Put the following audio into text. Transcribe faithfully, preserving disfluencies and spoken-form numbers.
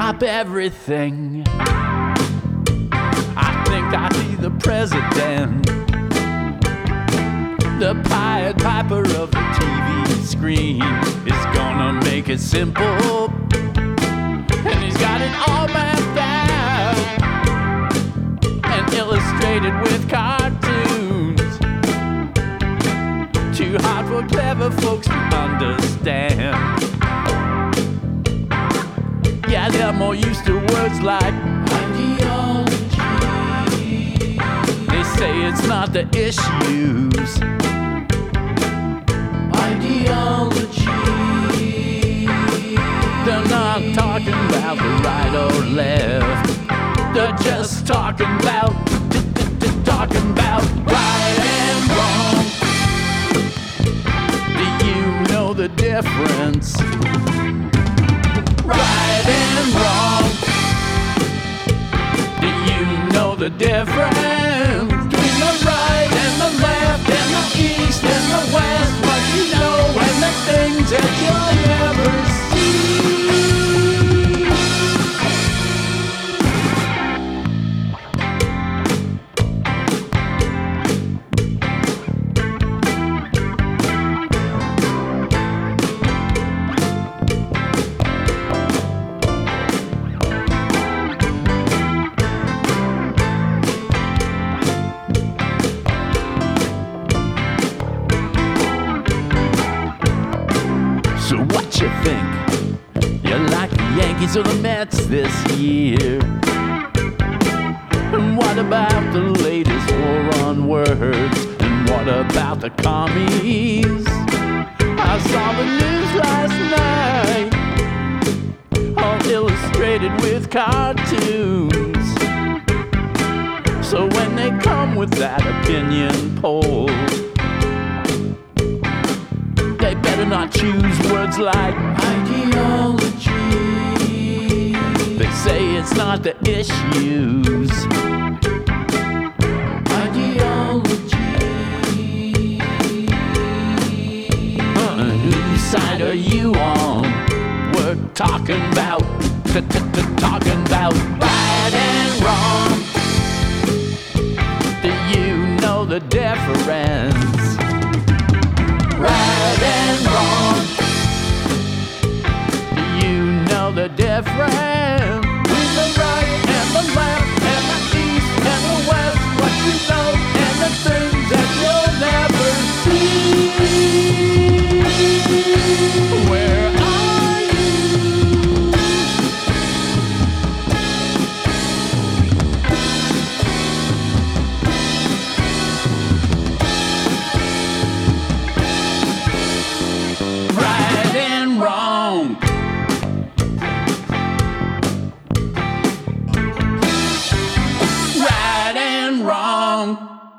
drop everything. I think I see the president, the Pied Piper of the T V screen is gonna make it simple, and he's got it all mapped out and illustrated with cartoons. Too hard for clever folks to understand. Yeah, they're more used to words like ideology. They say it's not the issues. Ideology. They're not talking about the right or left. They're just talking about, talking about right and wrong. Do you know the difference? Right and wrong. Do you know the difference between the right and the left and the east and the west? What you know and the things that you'll never see. So what you think? You like the Yankees or the Mets this year? And what about the latest war on words? And what about the commies? I saw the news last night, all illustrated with cartoons. So when they come with that opinion poll, they better not choose words like ideology. They say it's not the issues. Ideology. Uh, whose side are you on? We're talking about, talking about right and wrong. Do you know the difference? Right and wrong. Do you know the difference?